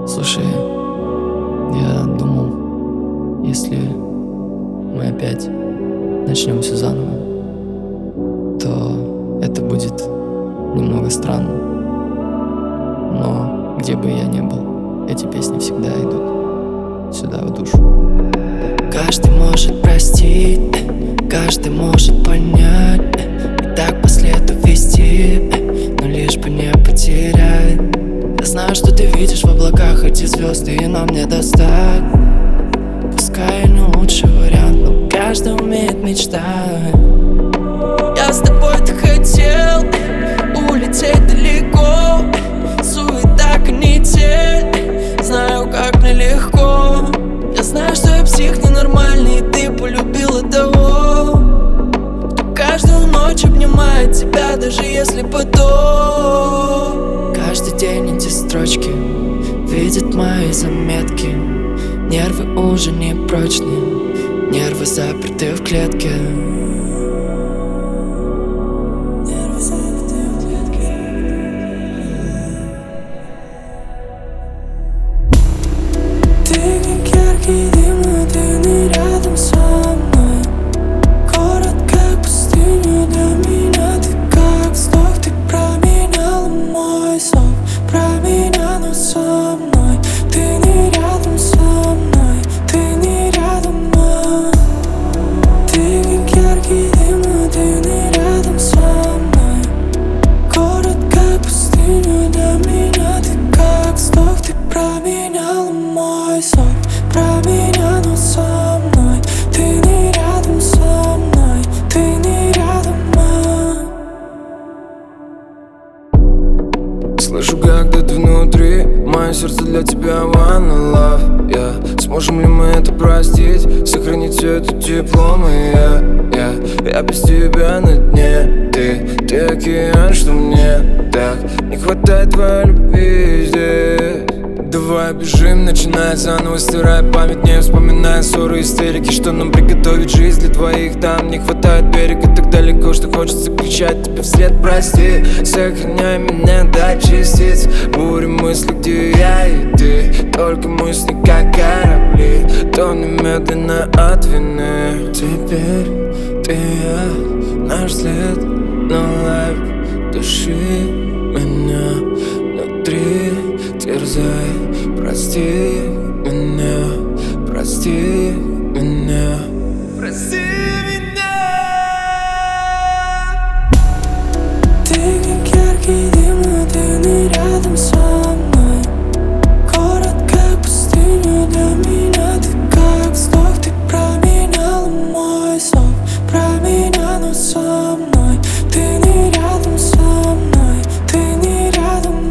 Слушай, я думал, если мы опять начнем все заново, то это будет немного странно. Но где бы я ни был, эти песни всегда идут сюда, в душу. Каждый может простить, каждый может понять, и так по следу вести, но лишь бы не потерять. Я знаю, что ты видишь в облаках эти звезды, и нам не достать. Пускай не лучший вариант, но каждый умеет мечтать. Я с тобой так хотел улететь далеко. Суета, канитель, знаю, как нелегко. Я знаю, что я псих ненормальный, и ты полюбила того, кто каждую ночь обнимает тебя, даже если потом. Каждый день эти строчки видят мои заметки. Нервы уже не прочные, нервы заперты в клетке. Ты как яркий дым, но ты не рядом со мной. Город как пустыня для меня. Ты как вздох, ты променяла мой сон. Променяла, но со мной. Ты не рядом со мной, ты не рядом, Ты как яркий дым, но ты не рядом со мной. Город как пустыня для меня. Ты как вздох, ты променяла мой сон. Променяла, но со мной. Ты не рядом со мной, ты не рядом, Слышу, как где-то внутри мое сердце для тебя one love, yeah. Сможем ли мы это простить, сохранить все это тепло, я без тебя на дне. Ты океан, что мне так не хватает твоей любви здесь. Давай бежим, начинай заново, стирая память, не вспоминая ссоры, истерики. Что нам приготовить жизнь для двоих, там не хватает берега так далеко, что хочется кричать тебе вслед прости. Сохраняй меня до частиц, бури мысли, где я и ты. Только мысли, как корабли, тонем медленно от вины. Теперь ты и я, наш след, но лайф души меня внутри терзай. Прости меня, прости меня, прости меня. Ты как яркий дым, но ты не рядом со мной. Город как пустыня для меня. Ты как вздох, ты променяла мой сон. Променяла, но со мной. Ты не рядом со мной, ты не рядом,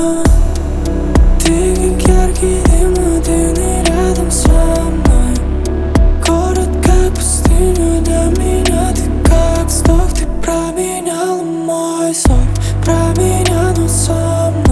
Ты как яркий дым, но ты не рядом со мной. Город как пустыня для меня. Ты как вздох, ты променяла мой сон. Променяла, но со мной.